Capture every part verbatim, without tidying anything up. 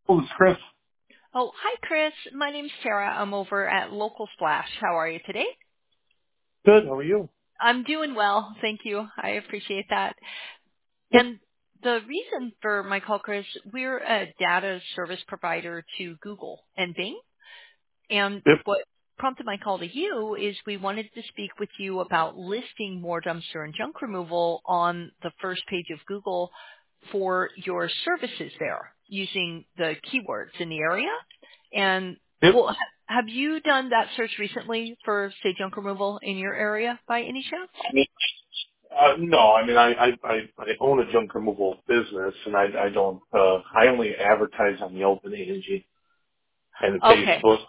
Oh, it's Chris. Oh, hi, Chris. My name's Sarah. I'm over at Local Splash. How are you today? Good. How are you? I'm doing well. Thank you. I appreciate that. Yep. And the reason for my call, Chris, we're a data service provider to Google and Bing. And Yep. what prompted my call to you is we wanted to speak with you about listing more dumpster and junk removal on the first page of Google for your services there using the keywords in the area. And Yep. well, ha- have you done that search recently for, say, junk removal in your area by any chance? I mean, uh, no, I mean, I, I, I, I own a junk removal business, and I, I don't, uh, I only advertise on Yelp and Angie and Okay. Facebook.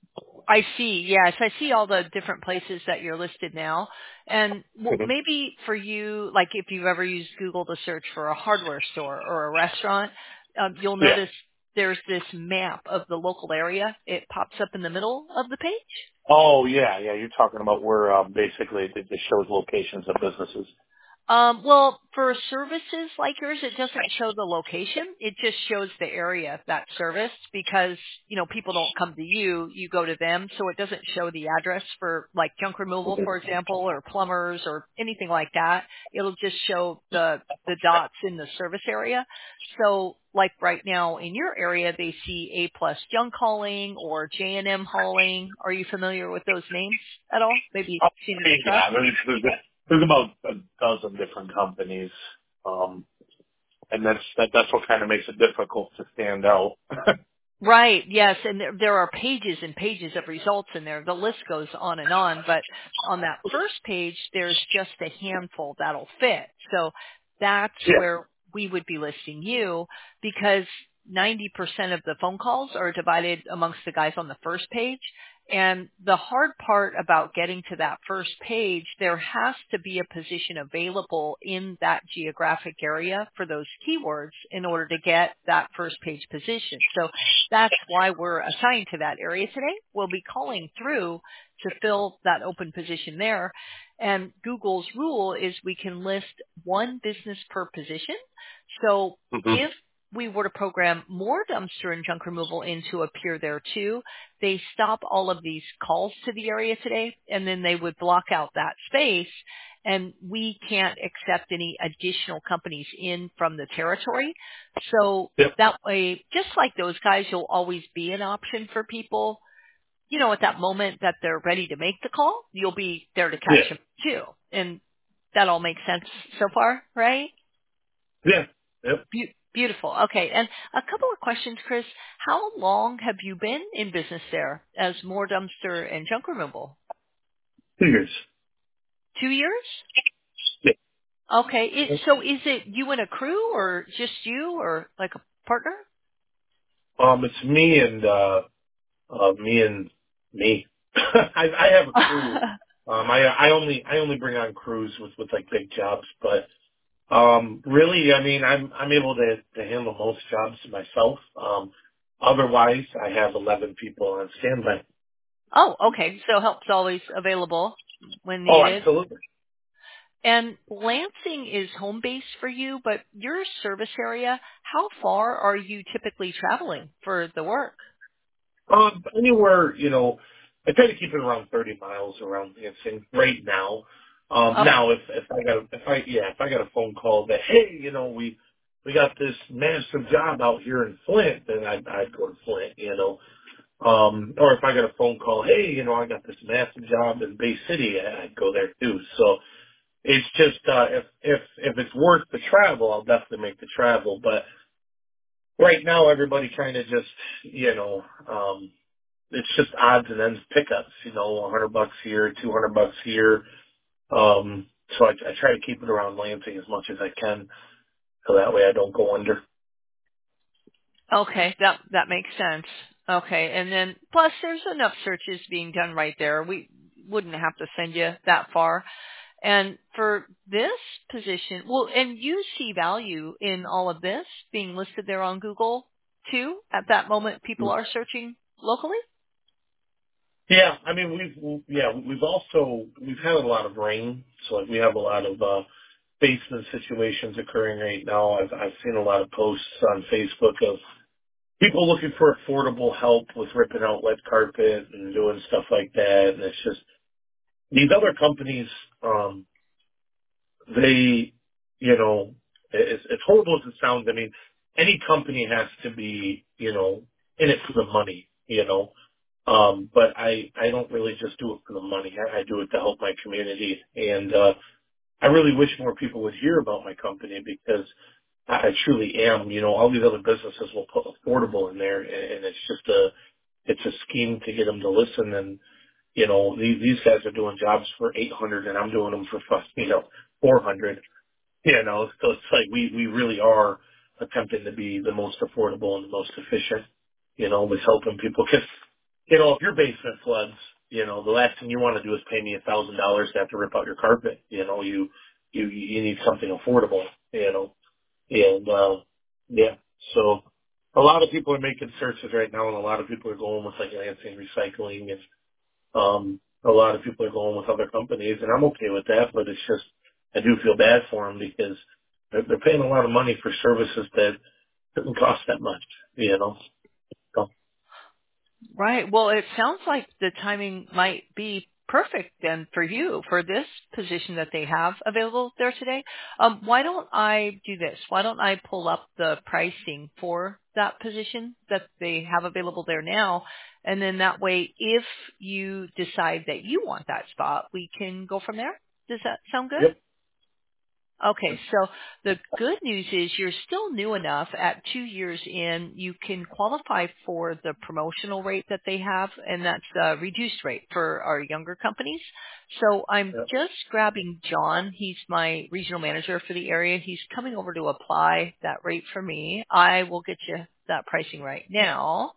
I see. Yes, I see all the different places that you're listed now. And well, Mhm. maybe for you, like if you've ever used Google to search for a hardware store or a restaurant, um, you'll Yeah. notice there's this map of the local area. It pops up in the middle of the page. Oh, yeah, yeah. You're talking about where, uh, basically it it shows locations of businesses. Um, well, for services like yours, it doesn't show the location. It just shows the area that's serviced because, you know, people don't come to you, you go to them. So it doesn't show the address for like junk removal, for example, or plumbers or anything like that. It'll just show the, the dots in the service area. So like right now in your area, they see A plus junk hauling or J and M hauling. Are you familiar with those names at all? Maybe you've Oh, seen them in truck? yeah, there's, there's, there's about a dozen different companies. Um, and that's, that, that's what kind of makes it difficult to stand out. Right. Yes. And there, there are pages and pages of results in there. The list goes on and on, but on that first page, there's just a handful that'll fit. So that's Yeah. where we would be listing you because ninety percent of the phone calls are divided amongst the guys on the first page. And the hard part about getting to that first page, there has to be a position available in that geographic area for those keywords in order to get that first page position. So that's why we're assigned to that area today. We'll be calling through to fill that open position there. And Google's rule is we can list one business per position. So hmm if we were to program more dumpster and junk removal in to appear there too, they stop all of these calls to the area today, and then they would block out that space, and we can't accept any additional companies in from the territory. So Yep. that way, just like those guys, you'll always be an option for people. You know, at that moment that they're ready to make the call, you'll be there to Yeah. catch them too. And that all makes sense so far, right? Yeah. Yep. Be- beautiful. Okay. And a couple of questions, Chris. How long have you been in business there as more dumpster and junk removal? Figures. Two years? Yeah. Okay. It, so is it you and a crew or just you or like a partner? Um, it's me and uh, uh, me and me. I, I have a crew. Um, I I only I only bring on crews with with like big jobs, but um, really, I mean, I'm I'm able to to handle most jobs myself. Um, otherwise, I have eleven people on standby. Oh, okay. So help's always available when Oh, needed. absolutely. And Lansing is home base for you, but your service area, how far are you typically traveling for the work? Um, anywhere, you know, I try to keep it around thirty miles around Lansing right now. Um, Oh, now if, if I got, a, if I, yeah, if I got a phone call that, hey, you know, we, we got this massive job out here in Flint, then I'd, I'd go to Flint, you know. Um, or if I got a phone call, hey, you know, I got this massive job in Bay City, I'd go there too. So it's just, uh, if, if, if it's worth the travel, I'll definitely make the travel. But right now everybody kind of just, you know, um, it's just odds and ends pickups, you know, a hundred bucks here, two hundred bucks here. Um, so I, I try to keep it around Lansing as much as I can, so that way I don't go under. okay, that that makes sense. Okay, and then plus there's enough searches being done right there. We wouldn't have to send you that far. And for this position, well, and you see value in all of this being listed there on Google too. At that moment, people are searching locally. Yeah, I mean we've yeah we've also we've had a lot of rain, so like we have a lot of uh, basement situations occurring right now. I've I've seen a lot of posts on Facebook of people looking for affordable help with ripping out wet carpet and doing stuff like that. And it's just these other companies, um, they, you know, it's, it's horrible as it sounds. I mean, any company has to be, you know, in it for the money, you know. Um, but I, I don't really just do it for the money. I, I do it to help my community. And, uh, I really wish more people would hear about my company because I, I truly am, you know, all these other businesses will put affordable in there and, and it's just a, it's a scheme to get them to listen. And, you know, these, these guys are doing jobs for eight hundred and I'm doing them for, you know, four hundred. You know, so it's like we, we really are attempting to be the most affordable and the most efficient, you know, with helping people. Cause, you know, if your basement floods, you know, the last thing you want to do is pay me a thousand dollars to have to rip out your carpet. You know, you, you, you need something affordable, you know, and, uh, yeah, so a lot of people are making searches right now and a lot of people are going with like Lansing Recycling and um, a lot of people are going with other companies, and I'm okay with that. But it's just I do feel bad for them because they're, they're paying a lot of money for services that didn't cost that much, you know. So, Right. Well, it sounds like the timing might be perfect then for you for this position that they have available there today. Um, why don't I do this? Why don't I pull up the pricing for that position that they have available there now? And then that way, if you decide that you want that spot, we can go from there. Does that sound good? yep, Okay, so the good news is you're still new enough at two years in, you can qualify for the promotional rate that they have, and that's a reduced rate for our younger companies. So I'm yep. just grabbing John. He's my regional manager for the area. He's coming over to apply that rate for me. I will get you that pricing right now.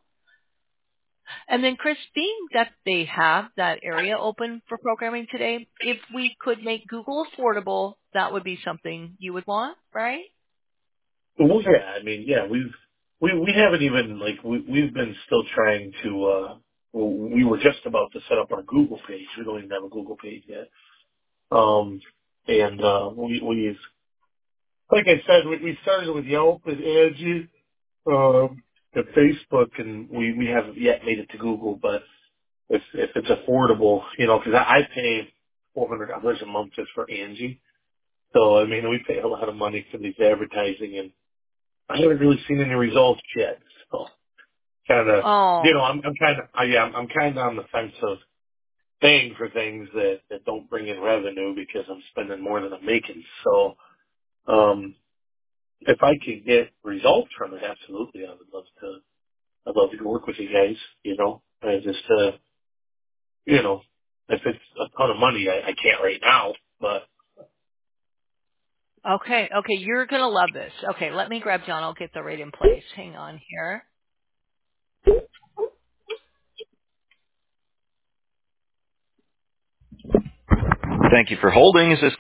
And then, Chris, being that they have that area open for programming today, if we could make Google affordable, that would be something you would want, right? Well, yeah, I mean, yeah, we've we we haven't even like we we've been still trying to. uh well, we were just about to set up our Google page. We don't even have a Google page yet. Um, and uh, we we've like I said, we, we started with Yelp and Angie um, to Facebook, and we we haven't yet made it to Google. But if if it's affordable, you know, because I, I pay four hundred dollars a month just for Angie. So I mean, we pay a lot of money for these advertising, and I haven't really seen any results yet. So kind of, you Oh, know, I'm I'm kind of, I, yeah, I'm, I'm kind of on the fence of paying for things that that don't bring in revenue because I'm spending more than I'm making. So um, if I could get results from it, absolutely, I would love to. I'd love to go work with you guys, you know. I just, uh, you know, if it's a ton of money, I, I can't right now, but okay. Okay, you're going to love this. Okay, let me grab John. I'll get the rate in place. Hang on here. Thank you for holding. Is this